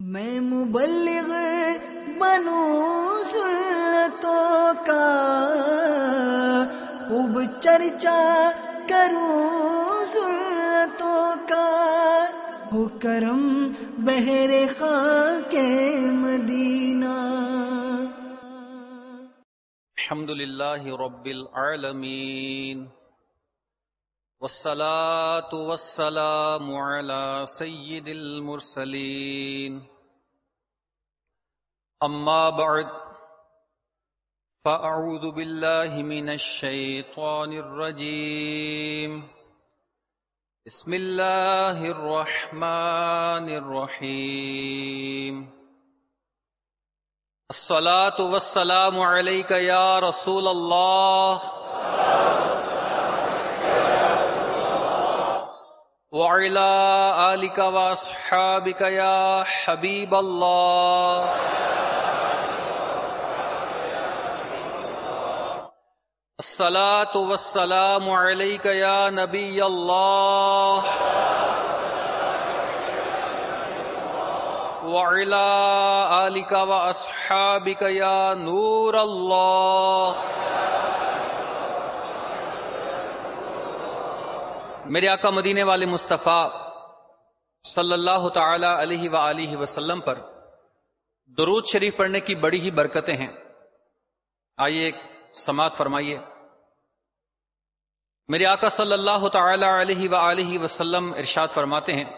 میں مبلغ بنوں سنتوں کا، خوب چرچا کروں سنتوں کا، ہو کرم بہر خاک مدینہ۔ الحمد للہ رب العالمین، والصلاة والسلام على سید المرسلین، اما بعد فاعوذ باللہ من الشیطان الرجیم، بسم اللہ الرحمن الرحیم۔ الصلاة والسلام علیک یا رسول اللہ وعلی آلک واصحابک یا حبیب اللہ۔ الصلاة والسلام علیک یا نبی اللہ وعلی آلک واصحابک یا نور اللہ۔ میرے آقا مدینے والے مصطفیٰ صلی اللہ تعالی علیہ وآلہ وسلم پر درود شریف پڑھنے کی بڑی ہی برکتیں ہیں۔ آئیے ایک سماعت فرمائیے۔ میرے آقا صلی اللہ تعالی علیہ وآلہ وسلم ارشاد فرماتے ہیں،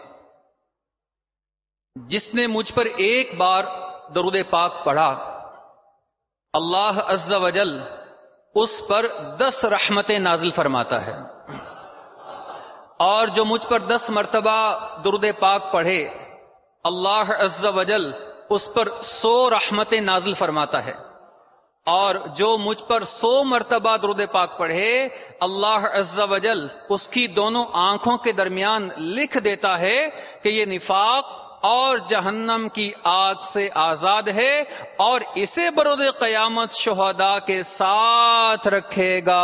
جس نے مجھ پر ایک بار درود پاک پڑھا، اللہ عز و جل اس پر 10 رحمتیں نازل فرماتا ہے، اور جو مجھ پر 10 مرتبہ درود پاک پڑھے، اللہ عز و جل اس پر 100 رحمتیں نازل فرماتا ہے، اور جو مجھ پر 100 مرتبہ درود پاک پڑھے، اللہ عز و جل اس کی دونوں آنکھوں کے درمیان لکھ دیتا ہے کہ یہ نفاق اور جہنم کی آگ سے آزاد ہے، اور اسے بروز قیامت شہداء کے ساتھ رکھے گا۔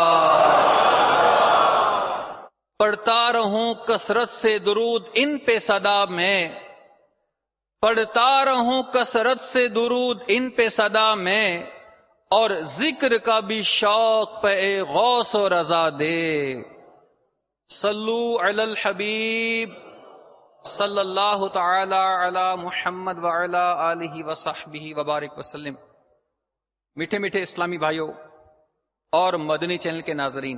پڑھتا رہوں کثرت سے درود ان پہ صدا میں، پڑھتا رہوں کثرت سے درود ان پہ صدا میں، اور ذکر کا بھی شوق پہ اے غوث و رضا دے۔ صلو علی الحبیب صلی اللہ تعالی علی محمد وعلی آلہ وصحبہ وبارک وسلم۔ میٹھے میٹھے اسلامی بھائیوں اور مدنی چینل کے ناظرین،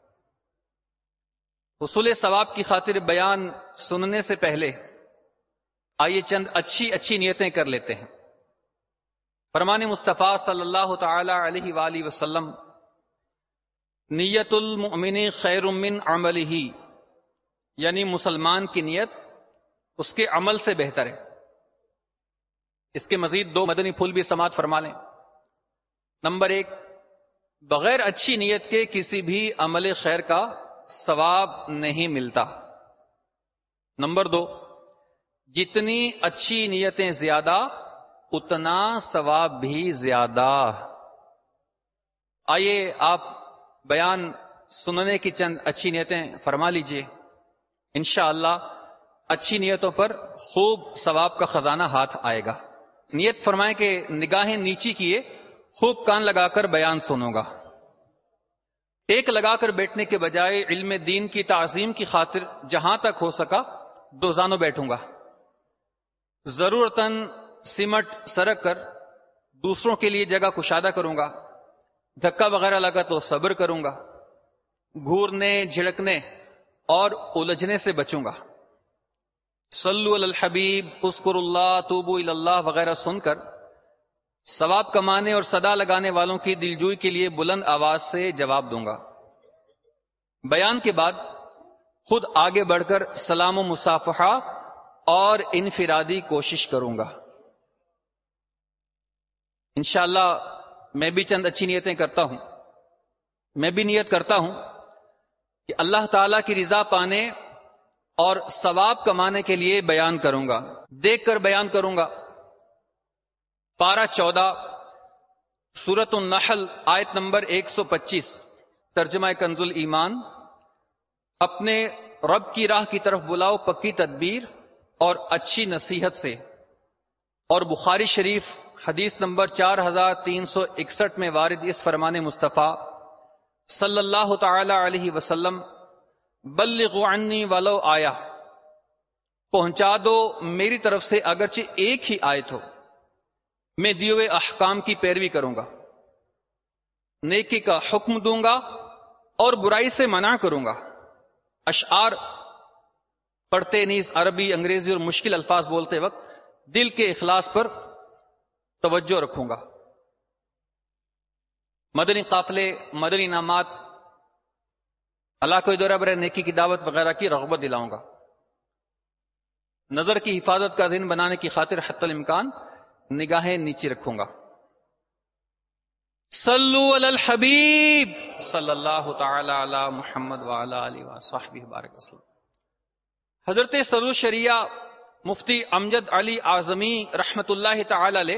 حصول ثواب کی خاطر بیان سننے سے پہلے آئیے چند اچھی نیتیں کر لیتے ہیں۔ فرمان مصطفیٰ صلی اللہ تعالی علیہ وآلہ وسلم، نیت المؤمن خیر من عملہ، یعنی مسلمان کی نیت اس کے عمل سے بہتر ہے۔ اس کے مزید 2 مدنی پھول بھی سماعت فرما لیں۔ نمبر 1، بغیر اچھی نیت کے کسی بھی عمل خیر کا ثواب نہیں ملتا۔ نمبر 2، جتنی اچھی نیتیں زیادہ اتنا ثواب بھی زیادہ۔ آئیے آپ بیان سننے کی چند اچھی نیتیں فرما لیجئے، انشاءاللہ اچھی نیتوں پر خوب ثواب کا خزانہ ہاتھ آئے گا۔ نیت فرمائیں کہ نگاہیں نیچی کیے خوب کان لگا کر بیان سنوں گا، ایک لگا کر بیٹھنے کے بجائے علم دین کی تعظیم کی خاطر جہاں تک ہو سکا 2 زانوں بیٹھوں گا، ضرورتاً سمٹ سرک کر دوسروں کے لیے جگہ کشادہ کروں گا، دھکا وغیرہ لگا تو صبر کروں گا، گھورنے جھڑکنے اور الجھنے سے بچوں گا۔ صلو علی الحبیب، اذکر اللہ، توبو الی اللہ وغیرہ سن کر ثواب کمانے اور صدا لگانے والوں کی دلجوئی کے لیے بلند آواز سے جواب دوں گا۔ بیان کے بعد خود آگے بڑھ کر سلام و مصافحہ اور انفرادی کوشش کروں گا۔ انشاءاللہ میں بھی چند اچھی نیتیں کرتا ہوں۔ میں بھی نیت کرتا ہوں کہ اللہ تعالیٰ کی رضا پانے اور ثواب کمانے کے لیے بیان کروں گا، دیکھ کر بیان کروں گا۔ پارہ 14 سورۃ النحل آیت نمبر 125، ترجمہ کنز الایمان۔ اپنے رب کی راہ کی طرف بلاؤ پکی تدبیر اور اچھی نصیحت سے، اور بخاری شریف حدیث نمبر 4361 میں وارد اس فرمان مصطفیٰ صلی اللہ تعالی علیہ وسلم بلغوا عنی ولو آیا، پہنچا دو میری طرف سے اگرچہ ایک ہی آیت ہو، میں دیے ہوئے احکام کی پیروی کروں گا، نیکی کا حکم دوں گا اور برائی سے منع کروں گا۔ اشعار پڑھتے نیز عربی، انگریزی اور مشکل الفاظ بولتے وقت دل کے اخلاص پر توجہ رکھوں گا۔ مدنی قافلے، مدنی انعامات، اللہ کو دورہ برے نیکی کی دعوت وغیرہ کی رغبت دلاؤں گا۔ نظر کی حفاظت کا ذہن بنانے کی خاطر حتی الامکان نگاہیں نیچے رکھوں گا۔ صلو علی الحبیب صلی اللہ تعالی علی محمد وعلی آلہ وصحبہ بارک وسلم۔ حضرت صدر الشریعہ مفتی امجد علی اعظمی رحمت اللہ تعالی علیہ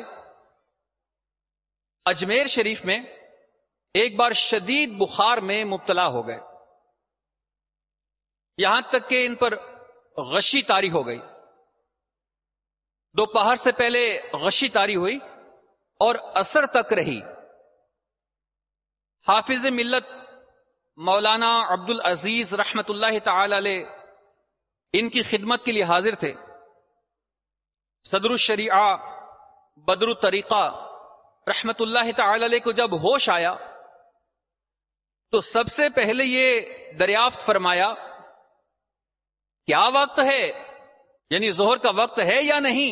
اجمیر شریف میں ایک بار شدید بخار میں مبتلا ہو گئے، یہاں تک کہ ان پر غشی طاری ہو گئی۔ دوپہر سے پہلے غشی طاری ہوئی اور اثر تک رہی۔ حافظ ملت مولانا عبد العزیز رحمت اللہ تعالی علیہ ان کی خدمت کے لیے حاضر تھے۔ صدر الشریعہ بدر الطریقہ رحمت اللہ تعالی علیہ کو جب ہوش آیا تو سب سے پہلے یہ دریافت فرمایا کیا وقت ہے، یعنی ظہر کا وقت ہے یا نہیں؟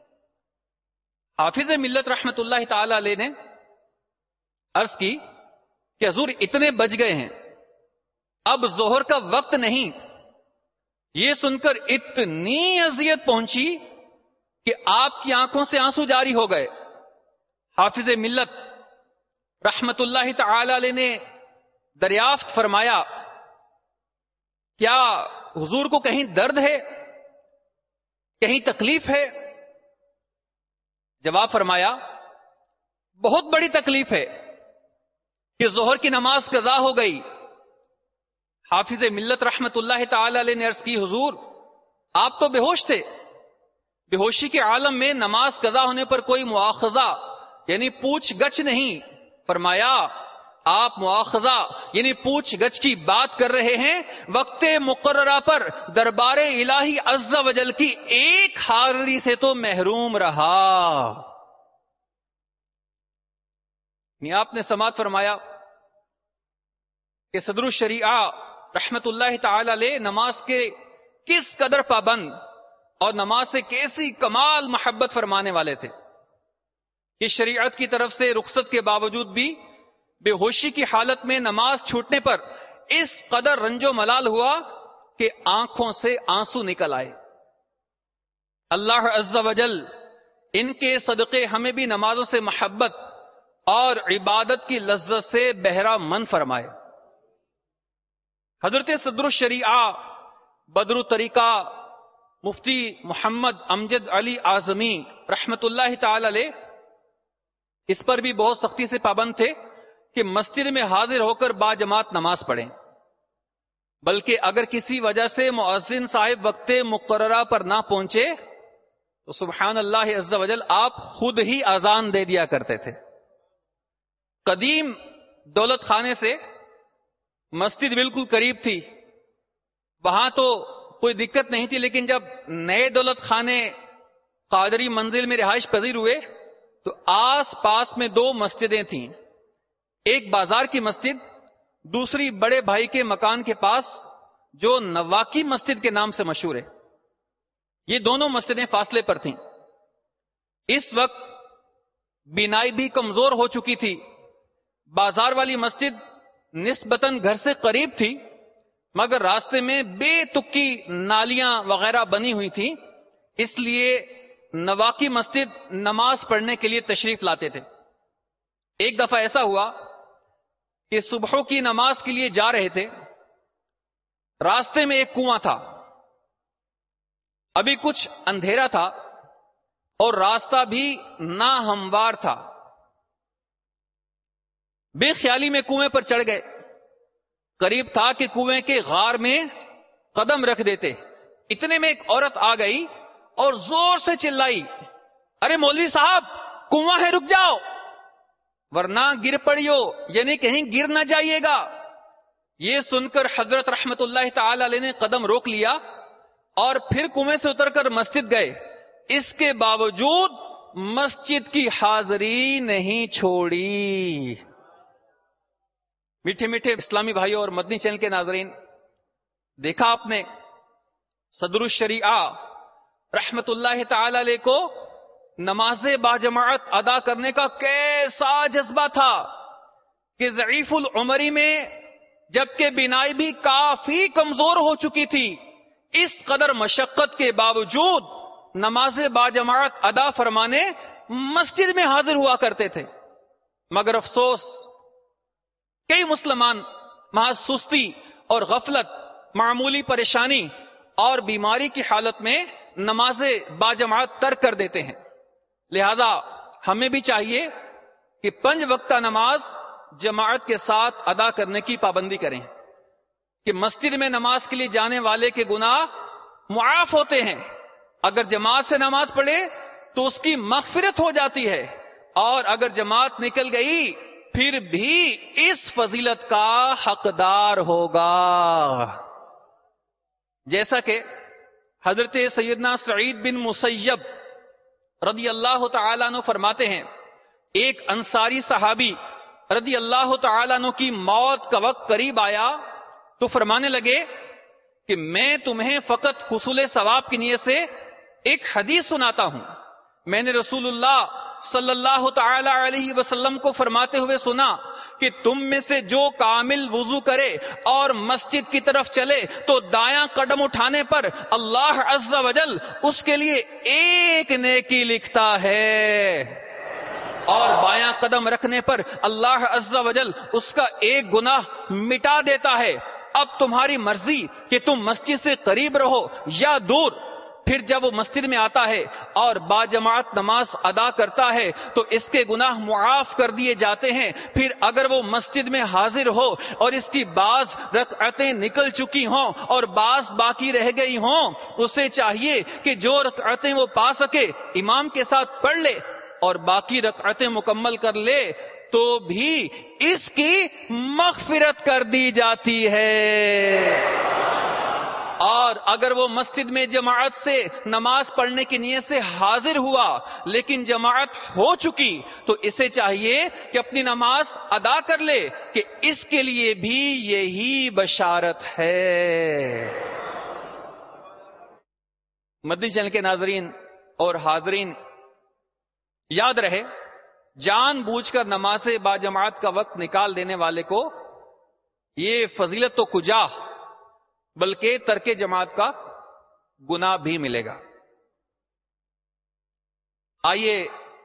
حافظ ملت رحمت اللہ تعالی علیہ نے عرض کی کہ حضور اتنے بج گئے ہیں، اب ظہر کا وقت نہیں۔ یہ سن کر اتنی اذیت پہنچی کہ آپ کی آنکھوں سے آنسو جاری ہو گئے۔ حافظ ملت رحمت اللہ تعالی علیہ نے دریافت فرمایا کیا حضور کو کہیں درد ہے، کہیں تکلیف ہے؟ جواب فرمایا بہت بڑی تکلیف ہے کہ ظہر کی نماز قضا ہو گئی۔ حافظ ملت رحمت اللہ تعالی علیہ نے عرض کی حضور آپ تو بے ہوش تھے، بے ہوشی کے عالم میں نماز قضا ہونے پر کوئی مواخذہ یعنی پوچھ گچھ نہیں۔ فرمایا آپ مواخذہ یعنی پوچھ گچھ کی بات کر رہے ہیں، وقت مقررہ پر دربار الہی عز و جل کی ایک حاضری سے تو محروم رہا۔ آپ نے سماعت فرمایا کہ صدر الشریعہ رحمت اللہ تعالی علیہ نماز کے کس قدر پابند اور نماز سے کیسی کمال محبت فرمانے والے تھے کہ شریعت کی طرف سے رخصت کے باوجود بھی بے ہوشی کی حالت میں نماز چھوٹنے پر اس قدر رنج و ملال ہوا کہ آنکھوں سے آنسو نکل آئے۔ اللہ عز و جل ان کے صدقے ہمیں بھی نمازوں سے محبت اور عبادت کی لذت سے بہرہ مند فرمائے۔ حضرت صدر الشریعہ بدر الطریقہ مفتی محمد امجد علی اعظمی رحمت اللہ تعالی علیہ اس پر بھی بہت سختی سے پابند تھے کہ مسجد میں حاضر ہو کر باجماعت نماز پڑھیں، بلکہ اگر کسی وجہ سے مؤذن صاحب وقت مقررہ پر نہ پہنچے تو سبحان اللہ عز و جل آپ خود ہی اذان دے دیا کرتے تھے۔ قدیم دولت خانے سے مسجد بالکل قریب تھی، وہاں تو کوئی دقت نہیں تھی، لیکن جب نئے دولت خانے قادری منزل میں رہائش پذیر ہوئے تو آس پاس میں دو مسجدیں تھیں، ایک بازار کی مسجد، دوسری بڑے بھائی کے مکان کے پاس جو نواکی مسجد کے نام سے مشہور ہے۔ یہ دونوں مسجدیں فاصلے پر تھیں۔ اس وقت بینائی بھی کمزور ہو چکی تھی، بازار والی مسجد نسبتاً گھر سے قریب تھی مگر راستے میں بے تکی نالیاں وغیرہ بنی ہوئی تھیں، اس لیے نواکی مسجد نماز پڑھنے کے لیے تشریف لاتے تھے۔ ایک دفعہ ایسا ہوا کہ صبح کی نماز کے لیے جا رہے تھے، راستے میں ایک کنواں تھا، ابھی کچھ اندھیرا تھا اور راستہ بھی ناہموار تھا۔ بے خیالی میں کنویں پر چڑھ گئے، قریب تھا کہ کنویں کے غار میں قدم رکھ دیتے، اتنے میں ایک عورت آ گئی اور زور سے چلائی ارے مولوی صاحب کنواں ہے رک جاؤ ورنہ گر پڑیو، یعنی کہیں گر نہ جائیے گا۔ یہ سن کر حضرت رحمت اللہ تعالی علیہ نے قدم روک لیا اور پھر کنویں سے اتر کر مسجد گئے۔ اس کے باوجود مسجد کی حاضری نہیں چھوڑی۔ میٹھے میٹھے اسلامی بھائیوں اور مدنی چینل کے ناظرین، دیکھا آپ نے صدر الشریعہ رحمت اللہ تعالی علیہ کو نماز باجماعت ادا کرنے کا کیسا جذبہ تھا کہ ضعیف العمری میں جبکہ بینائی بھی کافی کمزور ہو چکی تھی، اس قدر مشقت کے باوجود نماز باجماعت ادا فرمانے مسجد میں حاضر ہوا کرتے تھے۔ مگر افسوس کئی مسلمان محض سستی اور غفلت، معمولی پریشانی اور بیماری کی حالت میں نماز باجماعت ترک کر دیتے ہیں۔ لہذا ہمیں بھی چاہیے کہ 5 وقتہ نماز جماعت کے ساتھ ادا کرنے کی پابندی کریں، کہ مسجد میں نماز کے لیے جانے والے کے گناہ معاف ہوتے ہیں۔ اگر جماعت سے نماز پڑھے تو اس کی مغفرت ہو جاتی ہے، اور اگر جماعت نکل گئی پھر بھی اس فضیلت کا حقدار ہوگا۔ جیسا کہ حضرت سیدنا سعید بن مسیب رضی اللہ تعالیٰ عنہ فرماتے ہیں، ایک انصاری صحابی رضی اللہ تعالیٰ عنہ کی موت کا وقت قریب آیا تو فرمانے لگے کہ میں تمہیں فقط حصول ثواب کی نیت سے ایک حدیث سناتا ہوں۔ میں نے رسول اللہ صلی اللہ تعالی علیہ وسلم کو فرماتے ہوئے سنا کہ تم میں سے جو کامل وضو کرے اور مسجد کی طرف چلے تو دایاں قدم اٹھانے پر اللہ عز و جل اس کے لیے ایک نیکی لکھتا ہے، اور بایاں قدم رکھنے پر اللہ عز و جل اس کا ایک گناہ مٹا دیتا ہے۔ اب تمہاری مرضی کہ تم مسجد سے قریب رہو یا دور۔ پھر جب وہ مسجد میں آتا ہے اور باجماعت نماز ادا کرتا ہے تو اس کے گناہ معاف کر دیے جاتے ہیں۔ پھر اگر وہ مسجد میں حاضر ہو اور اس کی بعض رکعتیں نکل چکی ہوں اور بعض باقی رہ گئی ہوں، اسے چاہیے کہ جو رکعتیں وہ پا سکے امام کے ساتھ پڑھ لے اور باقی رکعتیں مکمل کر لے، تو بھی اس کی مغفرت کر دی جاتی ہے۔ اور اگر وہ مسجد میں جماعت سے نماز پڑھنے کی نیت سے حاضر ہوا لیکن جماعت ہو چکی تو اسے چاہیے کہ اپنی نماز ادا کر لے، کہ اس کے لیے بھی یہی بشارت ہے۔ مدنی چینل کے ناظرین اور حاضرین، یاد رہے جان بوجھ کر نماز باجماعت کا وقت نکال دینے والے کو یہ فضیلت تو کجا بلکہ ترک جماعت کا گناہ بھی ملے گا۔ آئیے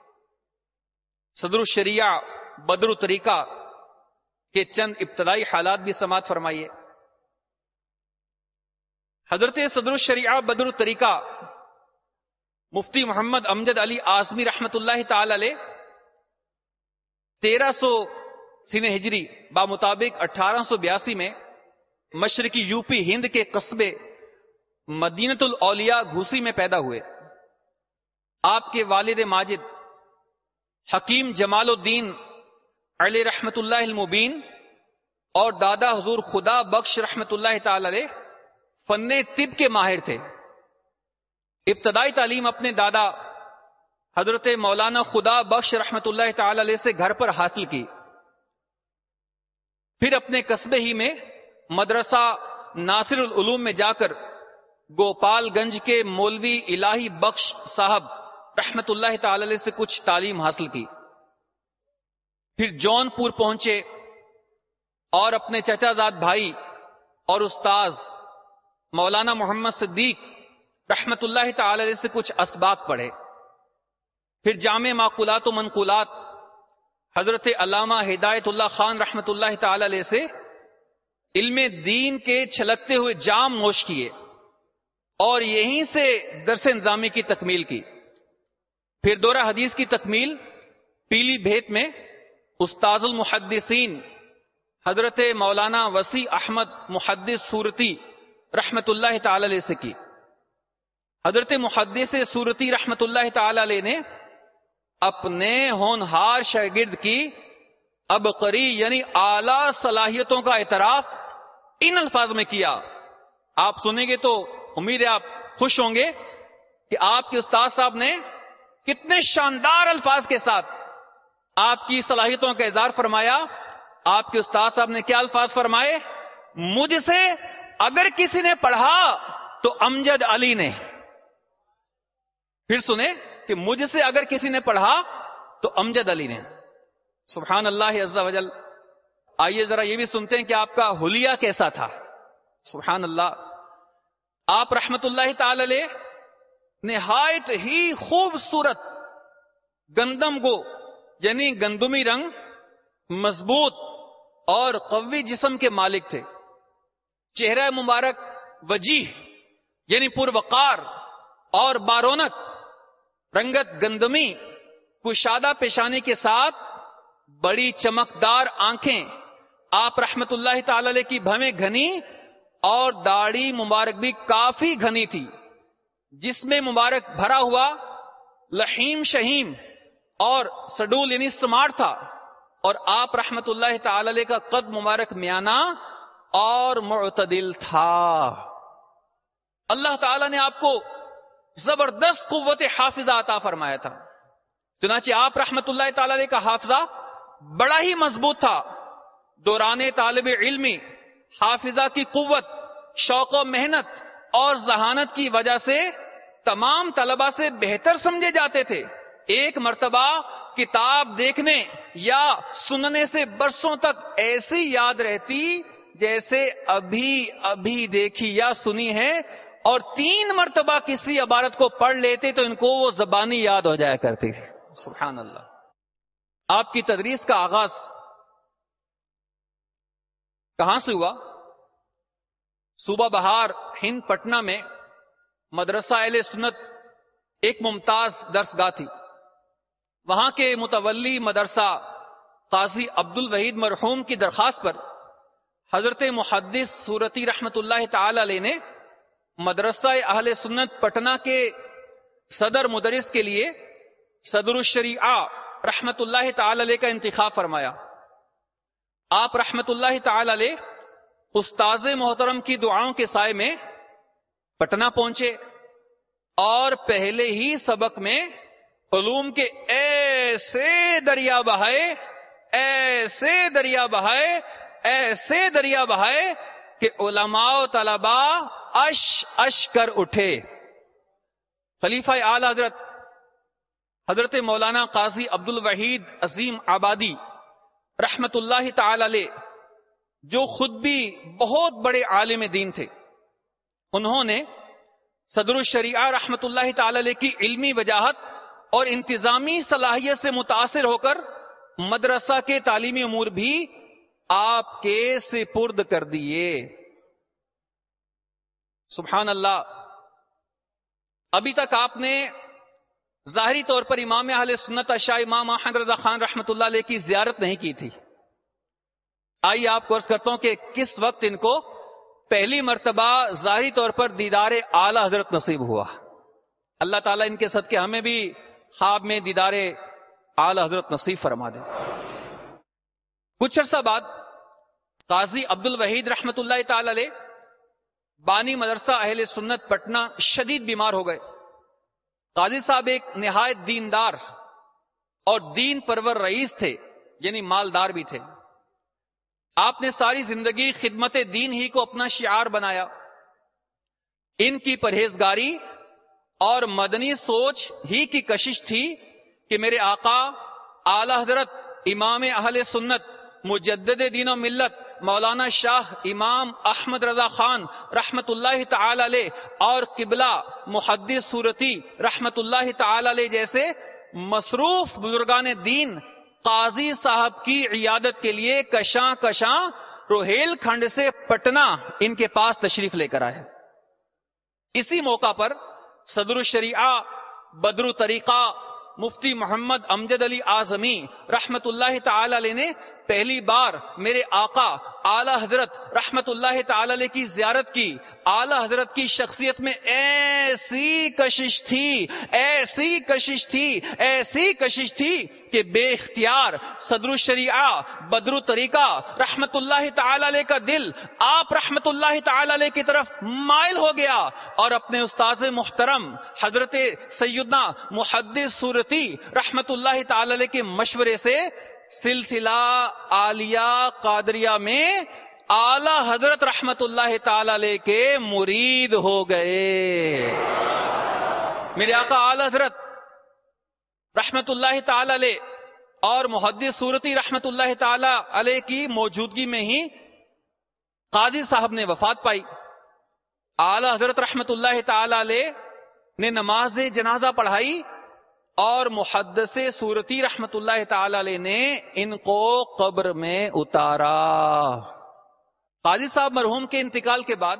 صدر الشریعہ بدر الطریقہ کے چند ابتدائی حالات بھی سماعت فرمائیے۔ حضرت صدر الشریعہ بدر الطریقہ مفتی محمد امجد علی اعظمی رحمت اللہ تعالی علیہ 1300 سن ہجری بمطابق 1882 میں مشرقی یوپی ہند کے قصبے مدینۃ الاولیاء گھوسی میں پیدا ہوئے۔ آپ کے والد ماجد حکیم جمال الدین علیہ رحمت اللہ المبین اور دادا حضور خدا بخش رحمت اللہ تعالی علیہ فن طب کے ماہر تھے۔ ابتدائی تعلیم اپنے دادا حضرت مولانا خدا بخش رحمت اللہ تعالی علیہ سے گھر پر حاصل کی، پھر اپنے قصبے ہی میں مدرسہ ناصر العلوم میں جا کر گوپال گنج کے مولوی الہی بخش صاحب رحمت اللہ تعالی علیہ سے کچھ تعلیم حاصل کی، پھر جون پور پہنچے اور اپنے چچا زاد بھائی اور استاذ مولانا محمد صدیق رحمت اللہ تعالی علیہ سے کچھ اسباق پڑھے، پھر جامع معقولات و منقولات حضرت علامہ ہدایت اللہ خان رحمت اللہ تعالی علیہ سے علم دین کے چھلکتے ہوئے جام نوش کیے اور یہیں سے درس نظامی کی تکمیل کی، پھر دورہ حدیث کی تکمیل پیلی بھیت میں استاذ المحدثین حضرت مولانا وسیع احمد محدث صورتی رحمت اللہ تعالی علیہ سے کی۔ حضرت محدث صورتی رحمت اللہ تعالی علیہ نے اپنے ہونہار شاگرد کی عبقری یعنی اعلی صلاحیتوں کا اعتراف ان الفاظ میں کیا. آپ سنیں گے تو امید ہے آپ خوش ہوں گے کہ آپ کے استاد صاحب نے کتنے شاندار الفاظ کے ساتھ آپ کی صلاحیتوں کا اظہار فرمایا. آپ کے استاد صاحب نے کیا الفاظ فرمائے؟ مجھ سے اگر کسی نے پڑھا تو امجد علی نے. پھر سنیں کہ مجھ سے اگر کسی نے پڑھا تو امجد علی نے. سبحان اللہ عز و جل. آئیے ذرا یہ بھی سنتے ہیں کہ آپ کا حلیہ کیسا تھا. سبحان اللہ. آپ رحمت اللہ تعالی علیہ نہایت ہی خوبصورت گندم گو یعنی گندمی رنگ، مضبوط اور قوی جسم کے مالک تھے. چہرہ مبارک وجیح یعنی پروقار اور بارونق، رنگت گندمی، کشادہ پیشانی کے ساتھ بڑی چمکدار آنکھیں. آپ رحمت اللہ تعالی علیہ کی بھویں گھنی اور داڑھی مبارک بھی کافی گھنی تھی، جس میں مبارک بھرا ہوا لحیم شہیم اور سڈول یعنی سمارٹ تھا. اور آپ رحمت اللہ تعالی علیہ کا قد مبارک میانہ اور معتدل تھا. اللہ تعالی نے آپ کو زبردست قوت حافظہ عطا فرمایا تھا. چنانچہ آپ رحمت اللہ تعالی علیہ کا حافظہ بڑا ہی مضبوط تھا. دوران طالب علمی حافظہ کی قوت، شوق و محنت اور ذہانت کی وجہ سے تمام طلبہ سے بہتر سمجھے جاتے تھے. ایک مرتبہ کتاب دیکھنے یا سننے سے برسوں تک ایسی یاد رہتی جیسے ابھی ابھی دیکھی یا سنی ہے، اور 3 مرتبہ کسی عبارت کو پڑھ لیتے تو ان کو وہ زبانی یاد ہو جایا کرتی. سبحان اللہ. آپ کی تدریس کا آغاز کہاں سے ہوا؟ صوبہ بہار ہند پٹنہ میں مدرسہ اہل سنت ایک ممتاز درس گاہ تھی. وہاں کے متولی مدرسہ قاضی عبد الوحید مرحوم کی درخواست پر حضرت محدث سورتی رحمت اللہ تعالی علیہ نے مدرسہ اہل سنت پٹنہ کے صدر مدرس کے لیے صدر الشریعہ رحمت اللہ تعالی علیہ کا انتخاب فرمایا. آپ رحمت اللہ تعالی علیہ استاذ محترم کی دعاؤں کے سائے میں پٹنہ پہنچے اور پہلے ہی سبق میں علوم کے ایسے دریا بہائے، ایسے دریا بہائے، ایسے دریا بہائے کہ علماء و طلباء اش اش کر اٹھے. خلیفہ اعلی حضرت مولانا قاضی عبد الوحید عظیم آبادی رحمت اللہ تعالی علیہ، جو خود بھی بہت بڑے عالم دین تھے، انہوں نے صدر الشریعہ رحمت اللہ تعالی علیہ کی علمی وجاہت اور انتظامی صلاحیت سے متاثر ہو کر مدرسہ کے تعلیمی امور بھی آپ کے سپرد کر دیے. سبحان اللہ. ابھی تک آپ نے ظاہری طور پر امام اہل سنت شاہ امام احمد رضا خان رحمت اللہ علیہ کی زیارت نہیں کی تھی. آئیے آپ کو عرض کرتا ہوں کہ کس وقت ان کو پہلی مرتبہ ظاہری طور پر دیدار اعلی حضرت نصیب ہوا. اللہ تعالیٰ ان کے صدقے ہمیں بھی خواب میں دیدار اعلی حضرت نصیب فرما دے. کچھ عرصہ بعد قاضی عبد الوحید رحمت اللہ تعالی علیہ بانی مدرسہ اہل سنت پٹنہ شدید بیمار ہو گئے. قاضی صاحب ایک نہایت دیندار اور دین پرور رئیس تھے، یعنی مالدار بھی تھے. آپ نے ساری زندگی خدمت دین ہی کو اپنا شعار بنایا. ان کی پرہیزگاری اور مدنی سوچ ہی کی کشش تھی کہ میرے آقا اعلی حضرت امام اہل سنت مجدد دین و ملت مولانا شاہ امام احمد رضا خان رحمت اللہ تعالی علیہ اور قبلہ محدث سورتی رحمت اللہ تعالی علیہ جیسے مصروف بزرگان دین قاضی صاحب کی عیادت کے لیے کشاں کشاں روہیل کھنڈ سے پٹنہ ان کے پاس تشریف لے کر آئے. اسی موقع پر صدر الشریعہ بدر الطریقہ مفتی محمد امجد علی اعظمی رحمت اللہ تعالی علیہ نے پہلی بار میرے آقا اعلی حضرت رحمت اللہ تعالی علیہ کی زیارت کی، اعلی حضرت کی شخصیت میں ایسی کشش تھی، ایسی کشش تھی، ایسی کشش تھی کہ بے اختیار صدر الشریعہ بدر الطریقہ رحمت اللہ تعالی علیہ کا دل آپ رحمت اللہ تعالی علیہ کی طرف مائل ہو گیا، اور اپنے استاذ محترم حضرت سیدنا محدث صورتی رحمت اللہ تعالی علیہ کے مشورے سے سلسلہ عالیہ قادریہ میں اعلی حضرت رحمت اللہ تعالی علیہ کے مرید ہو گئے۔ میرے آقا اعلی حضرت رحمت اللہ تعالی علیہ اور محدث صورتی رحمت اللہ تعالی علیہ کی موجودگی میں ہی قاضی صاحب نے وفات پائی۔ اعلی حضرت رحمت اللہ تعالی علیہ نے نماز جنازہ پڑھائی اور محدث صورتی رحمت اللہ تعالی علیہ نے ان کو قبر میں اتارا۔ قاضی صاحب مرحوم کے انتقال کے بعد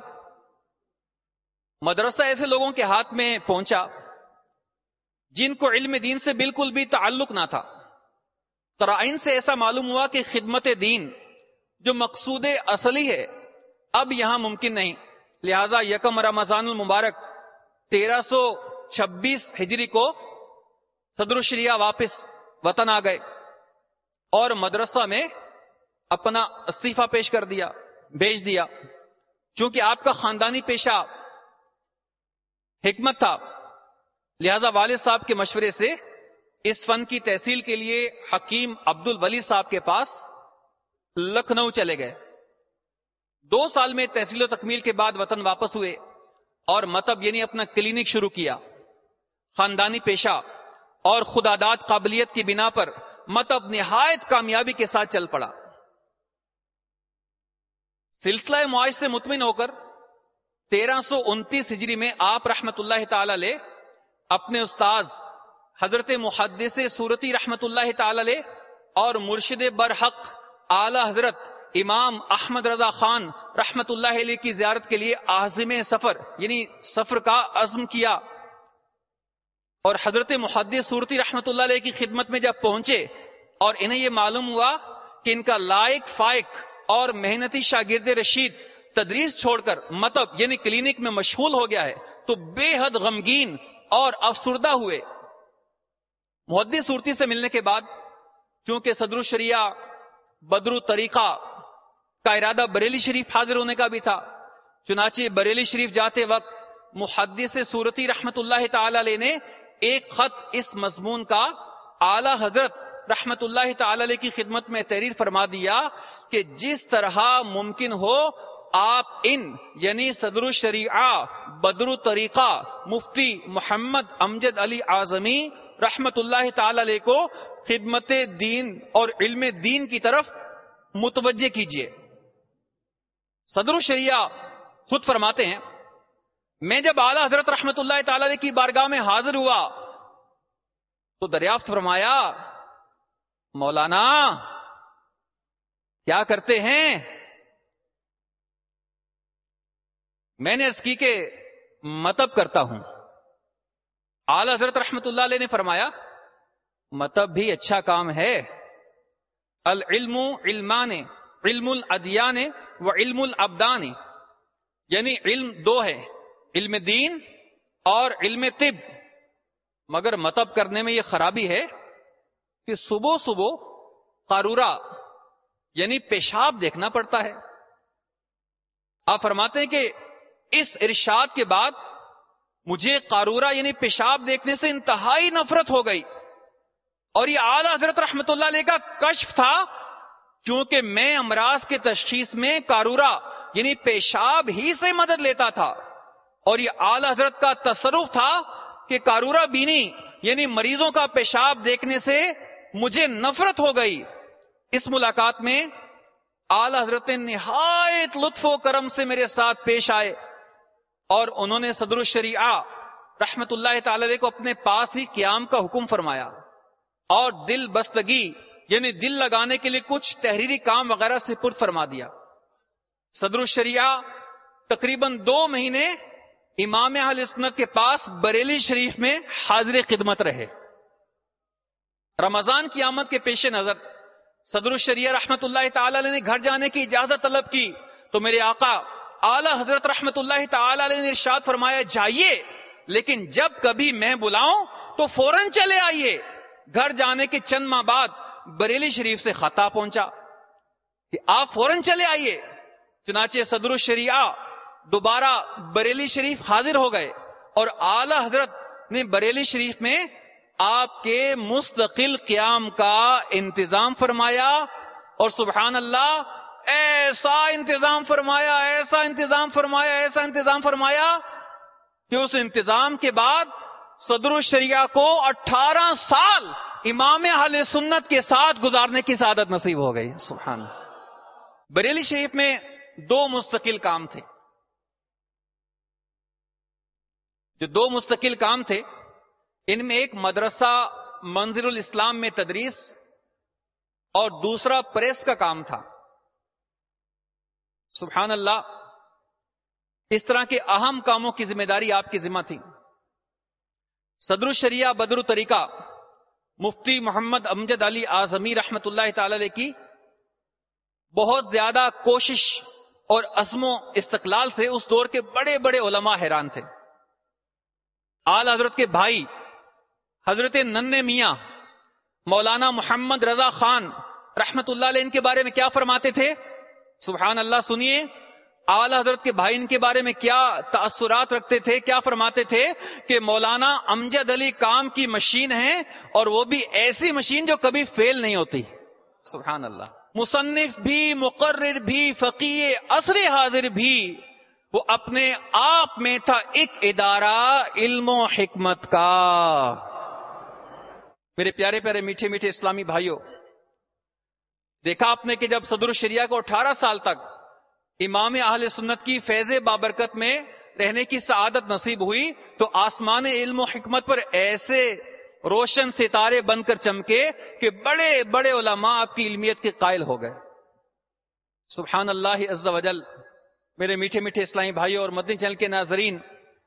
مدرسہ ایسے لوگوں کے ہاتھ میں پہنچا جن کو علم دین سے بالکل بھی تعلق نہ تھا۔ قرائن سے ایسا معلوم ہوا کہ خدمت دین جو مقصود اصلی ہے اب یہاں ممکن نہیں، لہذا یکم رمضان المبارک 1326 ہجری کو صدر الشریعہ واپس وطن آ گئے اور مدرسہ میں اپنا استعفیٰ پیش کر دیا، بھیج دیا۔ چونکہ آپ کا خاندانی پیشہ حکمت تھا، لہذا والد صاحب کے مشورے سے اس فن کی تحصیل کے لیے حکیم عبد الولی صاحب کے پاس لکھنؤ چلے گئے۔ 2 سال میں تحصیل و تکمیل کے بعد وطن واپس ہوئے اور مطب یعنی اپنا کلینک شروع کیا۔ خاندانی پیشہ اور خداداد قابلیت کی بنا پر مطب نہایت کامیابی کے ساتھ چل پڑا۔ سلسلہ معاش سے مطمئن ہو کر 1329 ہجری میں آپ رحمت اللہ تعالی علیہ اپنے استاذ حضرت محدث صورتی رحمت اللہ تعالی علیہ اور مرشد برحق اعلی حضرت امام احمد رضا خان رحمت اللہ علیہ کی زیارت کے لیے عازم سفر یعنی سفر کا عزم کیا، اور حضرت محدث صورتی رحمت اللہ علیہ کی خدمت میں جب پہنچے اور انہیں یہ معلوم ہوا کہ ان کا لائق فائق اور محنتی شاگرد رشید تدریس چھوڑ کر مطب یعنی کلینک میں مشغول ہو گیا ہے تو بے حد غمگین اور افسردہ ہوئے۔ محدث صورتی سے ملنے کے بعد چونکہ صدر الشریعہ بدر الطریقہ کا ارادہ بریلی شریف حاضر ہونے کا بھی تھا، چنانچہ بریلی شریف جاتے وقت محدث صورتی رحمت اللہ تعالی علیہ نے ایک خط اس مضمون کا اعلی حضرت رحمت اللہ تعالی علیہ کی خدمت میں تحریر فرما دیا کہ جس طرح ممکن ہو آپ ان یعنی صدر الشریعہ بدر الطریقہ مفتی محمد امجد علی اعظمی رحمت اللہ تعالی علیہ کو خدمت دین اور علم دین کی طرف متوجہ کیجیے۔ صدر الشریعہ خود فرماتے ہیں، میں جب اعلی حضرت رحمت اللہ تعالی علیہ کی بارگاہ میں حاضر ہوا تو دریافت فرمایا، مولانا کیا کرتے ہیں؟ میں نے عرض کی کہ مطب کرتا ہوں۔ اعلی حضرت رحمت اللہ علیہ نے فرمایا، مطب بھی اچھا کام ہے، العلم علمان، علم الادیان و علم الابدان، یعنی علم 2 ہے، علم دین اور علم طب، مگر مطب کرنے میں یہ خرابی ہے کہ صبح صبح قارورہ یعنی پیشاب دیکھنا پڑتا ہے۔ آپ فرماتے ہیں کہ اس ارشاد کے بعد مجھے قارورہ یعنی پیشاب دیکھنے سے انتہائی نفرت ہو گئی، اور یہ اعلی حضرت رحمت اللہ علیہ کا کشف تھا، کیونکہ میں امراض کے تشخیص میں قارورہ یعنی پیشاب ہی سے مدد لیتا تھا، اور یہ اعلی حضرت کا تصرف تھا کہ قارورہ بینی یعنی مریضوں کا پیشاب دیکھنے سے مجھے نفرت ہو گئی۔ اس ملاقات میں اعلی حضرت نہایت لطف و کرم سے میرے ساتھ پیش آئے اور انہوں نے صدر الشریعہ رحمت اللہ تعالی علیہ کو اپنے پاس ہی قیام کا حکم فرمایا اور دل بستگی یعنی دل لگانے کے لیے کچھ تحریری کام وغیرہ سے پرد فرما دیا۔ صدر الشریعہ تقریباً 2 مہینے امام اہل سنت کے پاس بریلی شریف میں حاضر خدمت رہے۔ رمضان کی آمد کے پیش نظر صدر الشریعہ رحمت اللہ تعالی علیہ نے گھر جانے کی اجازت طلب کی تو میرے آقا اعلی حضرت رحمت اللہ تعالی علیہ نے ارشاد فرمایا جائیے، لیکن جب کبھی میں بلاؤں تو فوراً چلے آئیے۔ گھر جانے کے چند ماہ بعد بریلی شریف سے خط پہنچا کہ آپ فوراً چلے آئیے۔ چنانچہ صدر الشریعہ دوبارہ بریلی شریف حاضر ہو گئے اور اعلی حضرت نے بریلی شریف میں آپ کے مستقل قیام کا انتظام فرمایا، اور سبحان اللہ ایسا انتظام فرمایا، ایسا انتظام فرمایا، ایسا انتظام فرمایا کہ اس انتظام کے بعد صدر الشریعہ کو 18 سال امام اہل سنت کے ساتھ گزارنے کی سعادت نصیب ہو گئی۔ سبحان اللہ۔ بریلی شریف میں 2 مستقل کام تھے۔ جو 2 مستقل کام تھے ان میں ایک مدرسہ منظر الاسلام میں تدریس اور دوسرا پریس کا کام تھا۔ سبحان اللہ، اس طرح کے اہم کاموں کی ذمہ داری آپ کی ذمہ تھی۔ صدر الشریعہ بدر الطریقہ مفتی محمد امجد علی اعظمی رحمت اللہ تعالی علیہ کی بہت زیادہ کوشش اور عزم و استقلال سے اس دور کے بڑے بڑے علماء حیران تھے۔ اعلی حضرت کے بھائی حضرت ننھے میاں مولانا محمد رضا خان رحمت اللہ علیہ ان کے بارے میں کیا فرماتے تھے؟ سبحان اللہ، سنیے اعلی حضرت کے بھائی ان کے بارے میں کیا تاثرات رکھتے تھے، کیا فرماتے تھے کہ مولانا امجد علی کام کی مشین ہے، اور وہ بھی ایسی مشین جو کبھی فیل نہیں ہوتی۔ سبحان اللہ، مصنف بھی، مقرر بھی، فقیہ عصر حاضر بھی، وہ اپنے آپ میں تھا ایک ادارہ علم و حکمت کا۔ میرے پیارے پیارے میٹھے میٹھے اسلامی بھائیوں، دیکھا آپ نے کہ جب صدر الشریعہ کو 18 سال تک امام اہل سنت کی فیض بابرکت میں رہنے کی سعادت نصیب ہوئی تو آسمان علم و حکمت پر ایسے روشن ستارے بن کر چمکے کہ بڑے بڑے علماء آپ کی علمیت کے قائل ہو گئے۔ سبحان اللہ عز و جل۔ میرے میٹھے میٹھے اسلامی بھائیوں اور مدنی چینل کے ناظرین،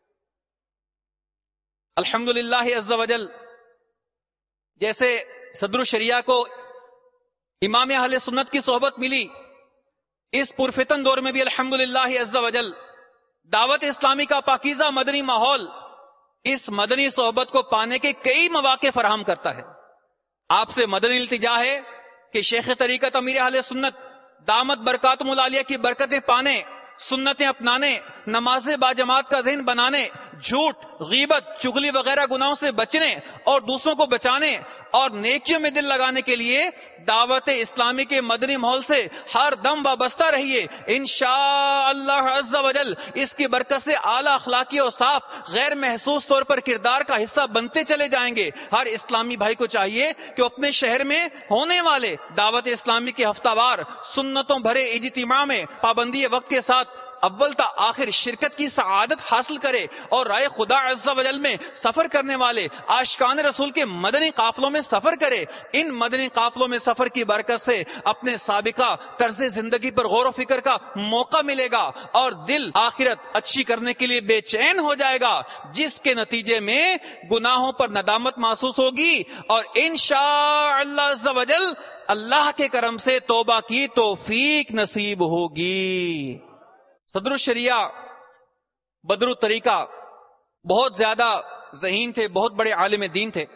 الحمدللہ عز و جل، جیسے صدر الشریعہ کو امام اہل سنت کی صحبت ملی، اس پرفتن دور میں بھی الحمدللہ عز و جل دعوت اسلامی کا پاکیزہ مدنی ماحول اس مدنی صحبت کو پانے کے کئی مواقع فراہم کرتا ہے۔ آپ سے مدنی التجا ہے کہ شیخ طریقت امیر اہل سنت دامت برکاتہم العالیہ کی برکتیں پانے، سنتیں اپنانے، نماز باجماعت کا ذہن بنانے، جھوٹ، غیبت، چغلی وغیرہ گناہوں سے بچنے اور دوسروں کو بچانے اور نیکیوں میں دل لگانے کے لیے دعوت اسلامی کے مدنی ماحول سے ہر دم وابستہ رہیے۔ انشاءاللہ عز و جل اس کی برکت سے اعلیٰ اخلاقی اور صاف غیر محسوس طور پر کردار کا حصہ بنتے چلے جائیں گے۔ ہر اسلامی بھائی کو چاہیے کہ اپنے شہر میں ہونے والے دعوت اسلامی کے ہفتہ وار سنتوں بھرے اجتماع میں پابندی وقت کے ساتھ اول تا آخر شرکت کی سعادت حاصل کرے اور رائے خدا عز و جل میں سفر کرنے والے عاشقان رسول کے مدنی قافلوں میں سفر کرے۔ ان مدنی قافلوں میں سفر کی برکت سے اپنے سابقہ طرز زندگی پر غور و فکر کا موقع ملے گا اور دل آخرت اچھی کرنے کے لیے بے چین ہو جائے گا، جس کے نتیجے میں گناہوں پر ندامت محسوس ہوگی اور انشاءاللہ عز و جل اللہ کے کرم سے توبہ کی توفیق نصیب ہوگی۔ صدر الشریعہ بدر الطریقہ بہت زیادہ ذہین تھے، بہت بڑے عالم دین تھے۔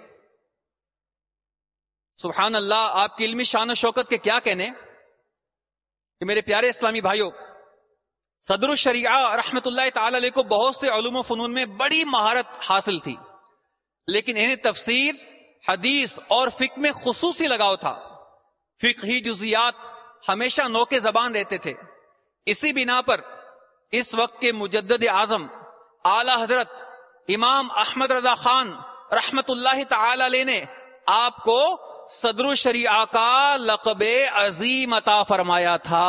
سبحان اللہ، آپ کی علمی شان و شوکت کے کیا کہنے کہ میرے پیارے اسلامی بھائیوں، صدر الشریعہ رحمت اللہ تعالی علیہ کو بہت سے علوم و فنون میں بڑی مہارت حاصل تھی، لیکن انہیں تفسیر، حدیث اور فقہ میں خصوصی لگاؤ تھا۔ فقہی جزیات ہمیشہ نوکے زبان رہتے تھے۔ اسی بنا پر اس وقت کے مجدد اعظم اعلی حضرت امام احمد رضا خان رحمت اللہ تعالی علیہ نے آپ کو صدر الشریعہ کا لقب عظیم عطا فرمایا تھا۔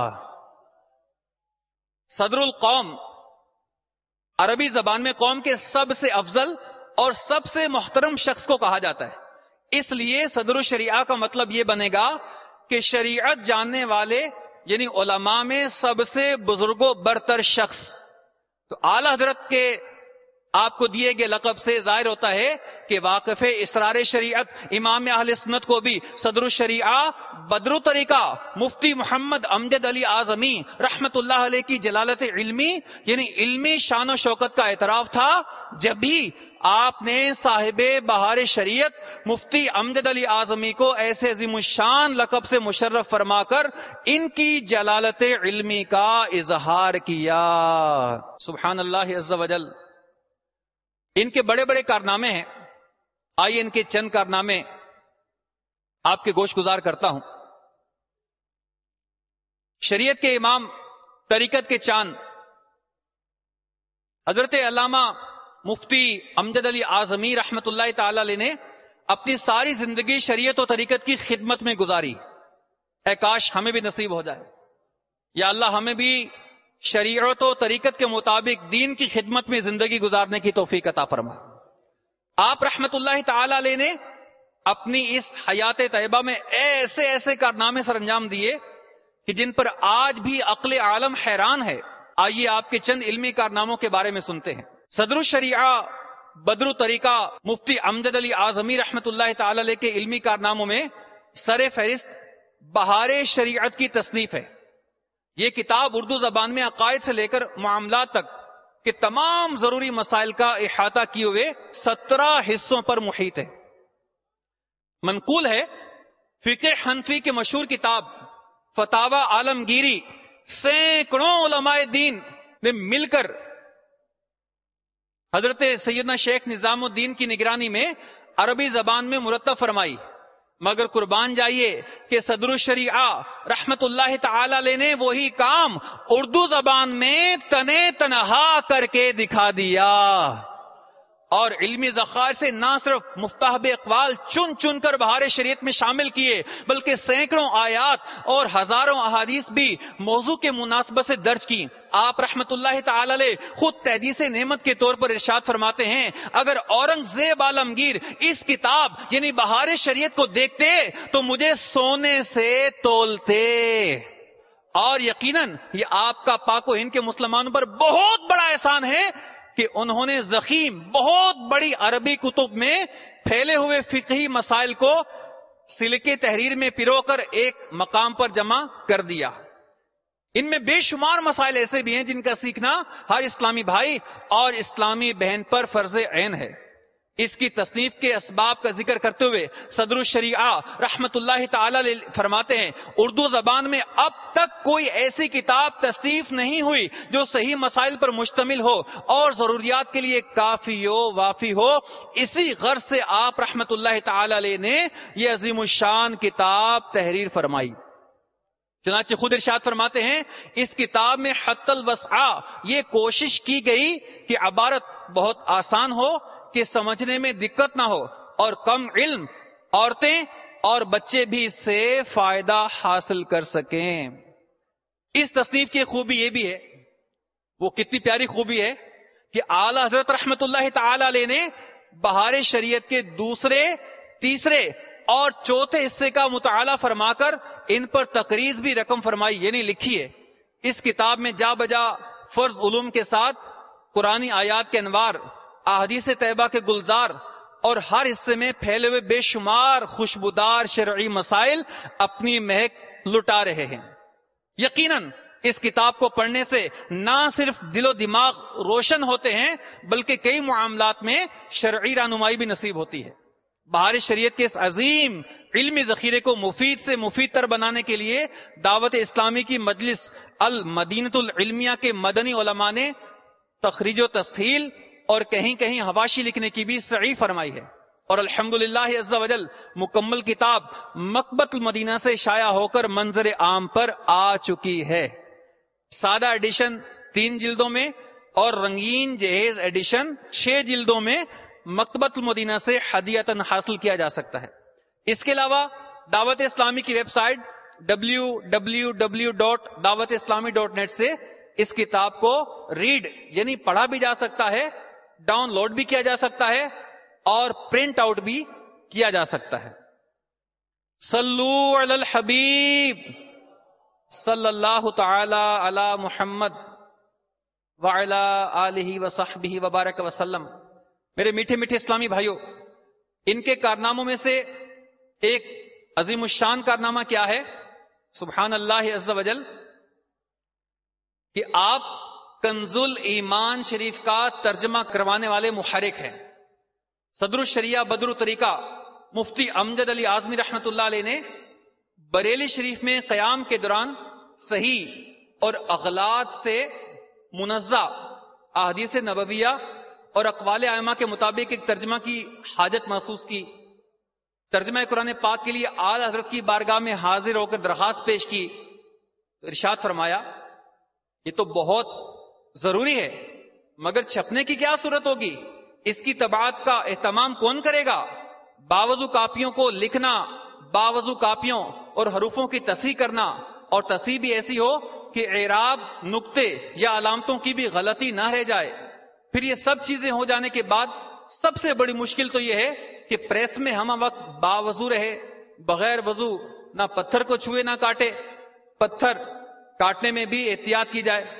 صدر القوم عربی زبان میں قوم کے سب سے افضل اور سب سے محترم شخص کو کہا جاتا ہے۔ اس لیے صدر الشریعہ کا مطلب یہ بنے گا کہ شریعت جاننے والے یعنی علماء میں سب سے بزرگ و برتر شخص۔ تو اعلی حضرت کے آپ کو دیے گئے لقب سے ظاہر ہوتا ہے کہ واقف اسرار شریعت امام اہل سنت کو بھی صدر الشریعہ بدر طریقہ مفتی محمد امجد علی اعظمی رحمت اللہ علیہ کی جلالت علمی یعنی علمی شان و شوکت کا اعتراف تھا، جب بھی آپ نے صاحب بہار شریعت مفتی امجد علی اعظمی کو ایسے عظیم الشان لقب سے مشرف فرما کر ان کی جلالت علمی کا اظہار کیا۔ سبحان اللہ عز و جل۔ ان کے بڑے بڑے کارنامے ہیں، آئیے ان کے چند کارنامے آپ کے گوش گزار کرتا ہوں۔ شریعت کے امام، طریقت کے چاند حضرت علامہ مفتی امجد علی اعظمی رحمت اللہ تعالی علیہ نے اپنی ساری زندگی شریعت و طریقت کی خدمت میں گزاری۔ اے کاش ہمیں بھی نصیب ہو جائے، یا اللہ ہمیں بھی شریعت و طریقت کے مطابق دین کی خدمت میں زندگی گزارنے کی توفیق عطا فرما۔ آپ رحمت اللہ تعالی علیہ نے اپنی اس حیات طیبہ میں ایسے ایسے کارنامے سر انجام دیے کہ جن پر آج بھی عقل عالم حیران ہے۔ آئیے آپ کے چند علمی کارناموں کے بارے میں سنتے ہیں۔ صدر الشریعہ بدر طریقہ مفتی امجد علی اعظمی رحمت اللہ تعالی علیہ کے علمی کارناموں میں سر فہرست بہار شریعت کی تصنیف ہے۔ یہ کتاب اردو زبان میں عقائد سے لے کر معاملات تک کے تمام ضروری مسائل کا احاطہ کیے ہوئے 17 حصوں پر محیط ہے۔ منقول ہے فقہ حنفی کی مشہور کتاب فتاوی عالمگیری سینکڑوں علماء دین نے مل کر حضرت سیدنا شیخ نظام الدین کی نگرانی میں عربی زبان میں مرتب فرمائی، مگر قربان جائیے کہ صدر الشریعہ رحمت اللہ تعالی علیہ نے وہی کام اردو زبان میں تنے تنہا کر کے دکھا دیا، اور علمی ذخائر سے نہ صرف مفتاحب اقوال چن چن کر بہار شریعت میں شامل کیے، بلکہ سینکڑوں آیات اور ہزاروں احادیث بھی موضوع کے مناسبت سے درج کی۔ آپ رحمت اللہ تعالی علیہ خود تحدیث نعمت کے طور پر ارشاد فرماتے ہیں، اگر اورنگزیب عالمگیر اس کتاب یعنی بہار شریعت کو دیکھتے تو مجھے سونے سے تولتے، اور یقیناً یہ آپ کا پاک و ہند کے مسلمانوں پر بہت بڑا احسان ہے کہ انہوں نے ضخیم بہت بڑی عربی کتب میں پھیلے ہوئے فقہی مسائل کو سلکے تحریر میں پرو کر ایک مقام پر جمع کر دیا۔ ان میں بے شمار مسائل ایسے بھی ہیں جن کا سیکھنا ہر اسلامی بھائی اور اسلامی بہن پر فرض عین ہے۔ اس کی تصنیف کے اسباب کا ذکر کرتے ہوئے صدر الشریعہ رحمت اللہ تعالی فرماتے ہیں، اردو زبان میں اب تک کوئی ایسی کتاب تصنیف نہیں ہوئی جو صحیح مسائل پر مشتمل ہو اور ضروریات کے لیے کافی ہو وافی ہو۔ اسی غرض سے آپ رحمت اللہ تعالی علیہ نے یہ عظیم الشان کتاب تحریر فرمائی۔ چنانچہ خود ارشاد فرماتے ہیں، اس کتاب میں حتی الوسع یہ کوشش کی گئی کہ عبارت بہت آسان ہو کہ سمجھنے میں دقت نہ ہو، اور کم علم عورتیں اور بچے بھی اس سے فائدہ حاصل کر سکیں۔ اس تصنیف کی خوبی یہ بھی ہے، وہ کتنی پیاری خوبی ہے کہ اعلی حضرت رحمت اللہ تعالی علیہ نے بہار شریعت کے دوسرے، تیسرے اور چوتھے حصے کا مطالعہ فرما کر ان پر تقریض بھی رقم فرمائی، یعنی لکھی ہے۔ اس کتاب میں جا بجا فرض علوم کے ساتھ قرآنی آیات کے انوار، احادیث طیبہ کے گلزار اور ہر حصے میں پھیلے ہوئے بے شمار خوشبودار شرعی مسائل اپنی مہک لٹا رہے ہیں۔ یقیناً اس کتاب کو پڑھنے سے نہ صرف دل و دماغ روشن ہوتے ہیں بلکہ کئی معاملات میں شرعی رہنمائی بھی نصیب ہوتی ہے۔ بہار شریعت کے اس عظیم علمی ذخیرے کو مفید سے مفید تر بنانے کے لیے دعوت اسلامی کی مجلس المدینۃ العلمیہ کے مدنی علماء نے تخریج و تسہیل اور کہیں کہیں حواشی لکھنے کی بھی سعی فرمائی ہے، اور الحمدللہ عز و جل مکمل کتاب مکتبۃ المدینہ سے شائع ہو کر منظر عام پر آ چکی ہے۔ سادہ ایڈیشن 3 جلدوں میں اور رنگین جہیز ایڈیشن 6 جلدوں میں مکتبۃ المدینہ سے ہدیۃً حاصل کیا جا سکتا ہے۔ اس کے علاوہ دعوت اسلامی کی ویب سائٹ www.dawatislami.net سے اس کتاب کو ریڈ یعنی پڑھا بھی جا سکتا ہے، ڈاؤن لوڈ بھی کیا جا سکتا ہے اور پرنٹ آؤٹ بھی کیا جا سکتا ہے۔ صلو علی الحبیب صلی اللہ تعالی علی محمد وعلی آلہ وصحبہ وبارک وسلم. میرے میٹھے میٹھے اسلامی بھائیوں، ان کے کارناموں میں سے ایک عظیم الشان کارنامہ کیا ہے؟ سبحان اللہ عز و جل، کہ آپ کنز الایمان شریف کا ترجمہ کروانے والے محرک ہیں. صدر الشریعہ بدر الطریقہ مفتی امجد علی اعظمی رحمۃ اللہ علیہ نے بریلی شریف میں قیام کے دوران صحیح اور اغلاط سے منزہ احادیث نبویہ اور اقوال ائمہ کے مطابق ایک ترجمہ کی حاجت محسوس کی. ترجمہ قرآن پاک کے لیے اعلی حضرت کی بارگاہ میں حاضر ہو کر درخواست پیش کی. ارشاد فرمایا یہ تو بہت ضروری ہے، مگر چھپنے کی کیا صورت ہوگی؟ اس کی طباعت کا اہتمام کون کرے گا؟ باوضو کاپیوں کو لکھنا، باوضو کاپیوں اور حروفوں کی تصحیح کرنا، اور تصحیح بھی ایسی ہو کہ اعراب، نقطے یا علامتوں کی بھی غلطی نہ رہ جائے. پھر یہ سب چیزیں ہو جانے کے بعد سب سے بڑی مشکل تو یہ ہے کہ پریس میں ہم وقت باوضو رہے، بغیر وضو نہ پتھر کو چھوئے نہ کاٹے، پتھر کاٹنے میں بھی احتیاط کی جائے،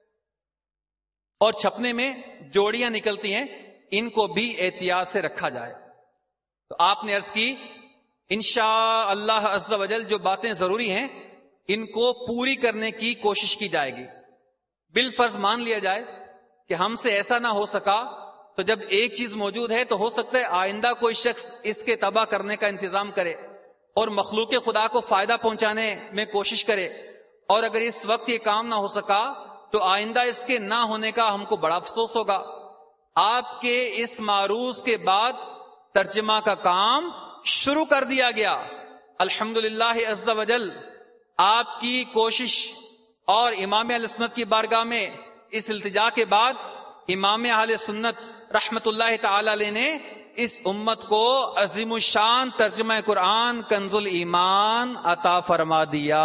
اور چھپنے میں جوڑیاں نکلتی ہیں، ان کو بھی احتیاط سے رکھا جائے. تو آپ نے عرض کی انشاءاللہ عز و جل جو باتیں ضروری ہیں ان کو پوری کرنے کی کوشش کی جائے گی. بالفرض مان لیا جائے کہ ہم سے ایسا نہ ہو سکا تو جب ایک چیز موجود ہے تو ہو سکتا ہے آئندہ کوئی شخص اس کے تباہ کرنے کا انتظام کرے اور مخلوق خدا کو فائدہ پہنچانے میں کوشش کرے، اور اگر اس وقت یہ کام نہ ہو سکا تو آئندہ اس کے نہ ہونے کا ہم کو بڑا افسوس ہوگا. آپ کے اس معروض کے بعد ترجمہ کا کام شروع کر دیا گیا. الحمدللہ عز و جل آپ کی کوشش اور امام اہل سنت کی بارگاہ میں اس التجا کے بعد امام اہل سنت رحمت اللہ تعالی علیہ نے اس امت کو عظیم الشان ترجمہ قرآن کنز الایمان عطا فرما دیا.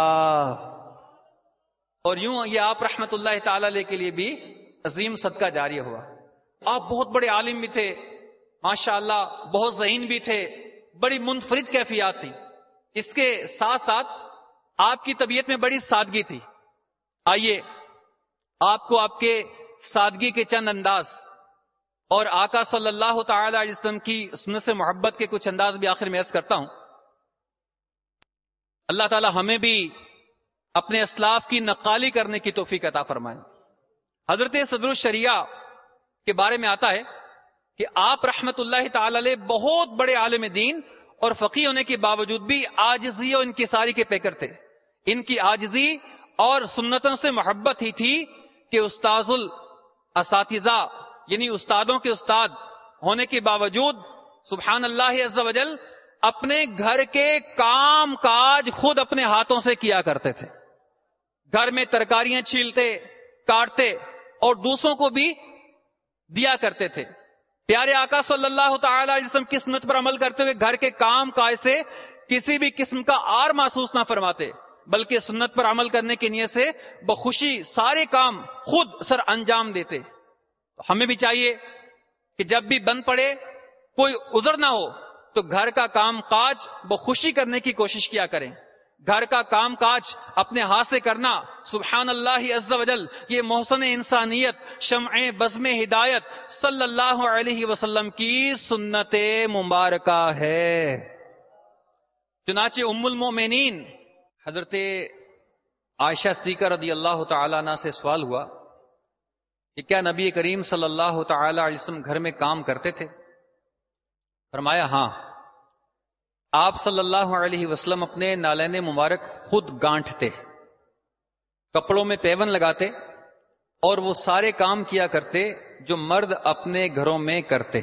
اور یوں یہ آپ رحمت اللہ تعالی علیہ کے لیے بھی عظیم صدقہ جاری ہوا. آپ بہت بڑے عالم بھی تھے ماشاءاللہ، بہت ذہین بھی تھے، بڑی منفرد کیفیات تھی. اس کے ساتھ ساتھ آپ کی طبیعت میں بڑی سادگی تھی. آئیے آپ کو آپ کے سادگی کے چند انداز اور آقا صلی اللہ تعالی علیہ وسلم کی سنت سے محبت کے کچھ انداز بھی آخر میں عرض کرتا ہوں. اللہ تعالی ہمیں بھی اپنے اسلاف کی نقالی کرنے کی توفیق عطا فرمائے. حضرت صدر الشریعہ کے بارے میں آتا ہے کہ آپ رحمت اللہ تعالی علیہ بہت بڑے عالم دین اور فقیہ ہونے کے باوجود بھی عاجزی اور انکساری کے پیکر تھے. ان کی عاجزی اور سنتوں سے محبت ہی تھی کہ استاذ الاساتذہ یعنی استادوں کے استاد ہونے کے باوجود سبحان اللہ عز و جل اپنے گھر کے کام کاج خود اپنے ہاتھوں سے کیا کرتے تھے. گھر میں ترکاریاں چھیلتے، کاٹتے اور دوسروں کو بھی دیا کرتے تھے. پیارے آقا صلی اللہ تعالی علیہ وسلم کی سنت پر عمل کرتے ہوئے گھر کے کام کاج سے کسی بھی قسم کا آر محسوس نہ فرماتے، بلکہ سنت پر عمل کرنے کی نیت سے بخوشی سارے کام خود سر انجام دیتے. ہمیں بھی چاہیے کہ جب بھی بند پڑے، کوئی عذر نہ ہو تو گھر کا کام کاج بخوشی کرنے کی کوشش کیا کریں. گھر کا کام کاج اپنے ہاتھ سے کرنا سبحان اللہ عز و جل یہ محسن انسانیت شمع بزم ہدایت صلی اللہ علیہ وسلم کی سنت مبارکہ ہے. چنانچہ ام المؤمنین حضرت عائشہ صدیقہ رضی اللہ تعالیٰ عنہ سے سوال ہوا کہ کیا نبی کریم صلی اللہ تعالی علیہ وسلم گھر میں کام کرتے تھے؟ فرمایا ہاں، آپ صلی اللہ علیہ وسلم اپنے نالین مبارک خود گانٹھتے، کپڑوں میں پیون لگاتے اور وہ سارے کام کیا کرتے جو مرد اپنے گھروں میں کرتے.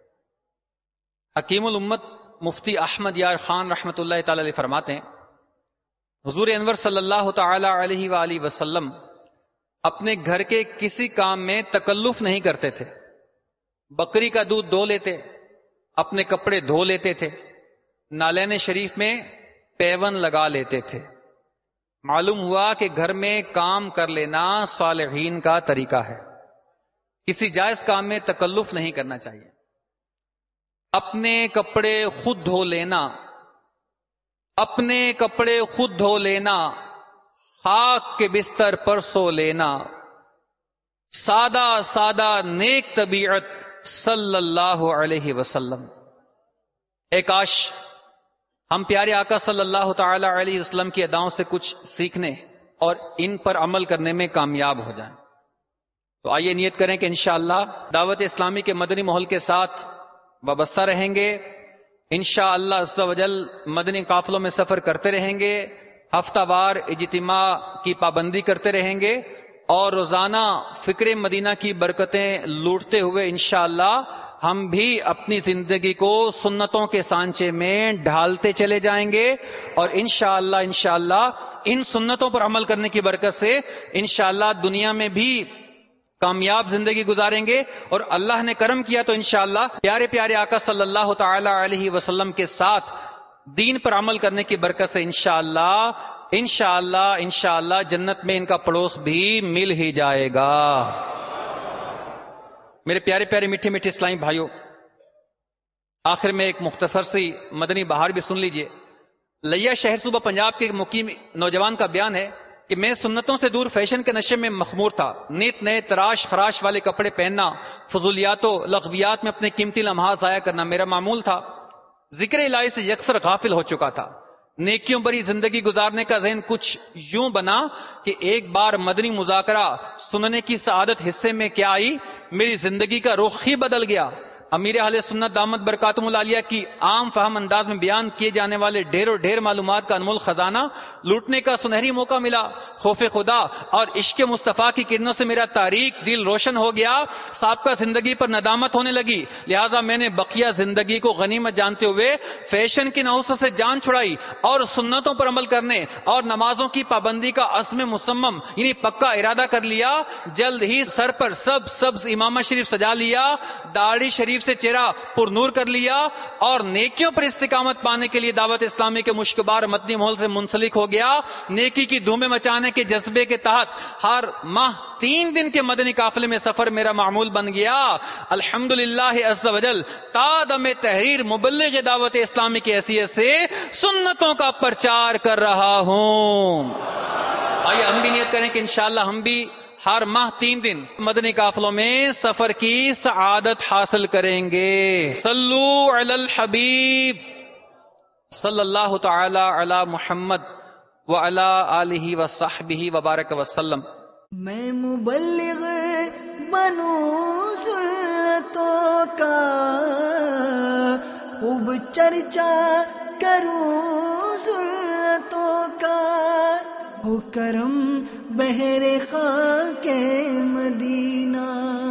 حکیم الامت مفتی احمد یار خان رحمت اللہ تعالی علیہ فرماتے ہیں حضور انور صلی اللہ تعالی علیہ وآلہ وسلم اپنے گھر کے کسی کام میں تکلف نہیں کرتے تھے. بکری کا دودھ دھو لیتے، اپنے کپڑے دھو لیتے تھے، نالین شریف میں پیون لگا لیتے تھے. معلوم ہوا کہ گھر میں کام کر لینا صالحین کا طریقہ ہے. کسی جائز کام میں تکلف نہیں کرنا چاہیے. اپنے کپڑے خود دھو لینا، اپنے کپڑے خود دھو لینا، خاک کے بستر پر سو لینا، سادہ سادہ نیک طبیعت صلی اللہ علیہ وسلم. اے کاش ہم پیارے آقا صلی اللہ تعالی علیہ وسلم کی اداؤں سے کچھ سیکھنے اور ان پر عمل کرنے میں کامیاب ہو جائیں. تو آئیے نیت کریں کہ انشاءاللہ دعوت اسلامی کے مدنی ماحول کے ساتھ وابستہ رہیں گے. انشاءاللہ عز و جل مدنی قافلوں میں سفر کرتے رہیں گے, ہفتہ وار اجتماع کی پابندی کرتے رہیں گے, اور روزانہ فکر مدینہ کی برکتیں لوٹتے ہوئے انشاءاللہ ہم بھی اپنی زندگی کو سنتوں کے سانچے میں ڈھالتے چلے جائیں گے, اور انشاءاللہ ان سنتوں پر عمل کرنے کی برکت سے انشاءاللہ دنیا میں بھی کامیاب زندگی گزاریں گے. اور اللہ نے کرم کیا تو انشاءاللہ پیارے پیارے آقا صلی اللہ تعالی علیہ وسلم کے ساتھ دین پر عمل کرنے کی برکت سے انشاءاللہ جنت میں ان کا پڑوس بھی مل ہی جائے گا. میرے پیارے پیارے میٹھے میٹھے اسلامی بھائیوں, آخر میں ایک مختصر سی مدنی بہار بھی سن لیجئے. لیا شہر صوبہ پنجاب کے مقیم نوجوان کا بیان ہے کہ میں سنتوں سے دور فیشن کے نشے میں مخمور تھا. نیت نئے تراش خراش والے کپڑے پہننا, فضولیات و لغویات میں اپنے قیمتی لمحات ضائع کرنا میرا معمول تھا. ذکر الہی سے یکسر غافل ہو چکا تھا. نیکیوں بری زندگی گزارنے کا ذہن کچھ یوں بنا کہ ایک بار مدنی مذاکرہ سننے کی سعادت حصے میں کیا آئی, میری زندگی کا رخ ہی بدل گیا. امیر اہل سنت دامت برکاتہم العالیہ کی عام فہم انداز میں بیان کیے جانے والے ڈھیر معلومات کا انمول خزانہ لوٹنے کا سنہری موقع ملا. خوف خدا اور عشق مصطفیٰ کی کرنوں سے میرا تاریک دل روشن ہو گیا. سابقہ زندگی پر ندامت ہونے لگی, لہٰذا میں نے بقیہ زندگی کو غنیمت جانتے ہوئے فیشن کی نحوست سے جان چھڑائی اور سنتوں پر عمل کرنے اور نمازوں کی پابندی کا عزم مصمم یعنی پکا ارادہ کر لیا. جلد ہی سر پر سبز امامہ شریف سجا لیا, داڑھی شریف سے چہرہ پر نور کر لیا, اور نیکیوں پر استقامت پانے کے لیے دعوت اسلامی کے مشکبار مدنی ماحول سے منسلک ہو گیا. نیکی کی دھومیں مچانے کے جذبے کے تحت ہر ماہ 3 دن کے مدنی قافلے میں سفر میرا معمول بن گیا. الحمدللہ عز و جل تا دم تحریر مبلغ دعوت اسلامی کی حیثیت سے سنتوں کا پرچار کر رہا ہوں. آئیے ہم بھی نیت کریں کہ انشاءاللہ ہم بھی ہر ماہ 3 دن مدنی قافلوں میں سفر کی سعادت حاصل کریں گے. صلو علی الحبیب صلی اللہ تعالی علی محمد وعلی آلہ وصحبہ وبارک وسلم. میں مبلغ بنوں سنتوں کا, خوب چرچا کروں سنتوں کا, ہو کرم بہر خاک مدینہ.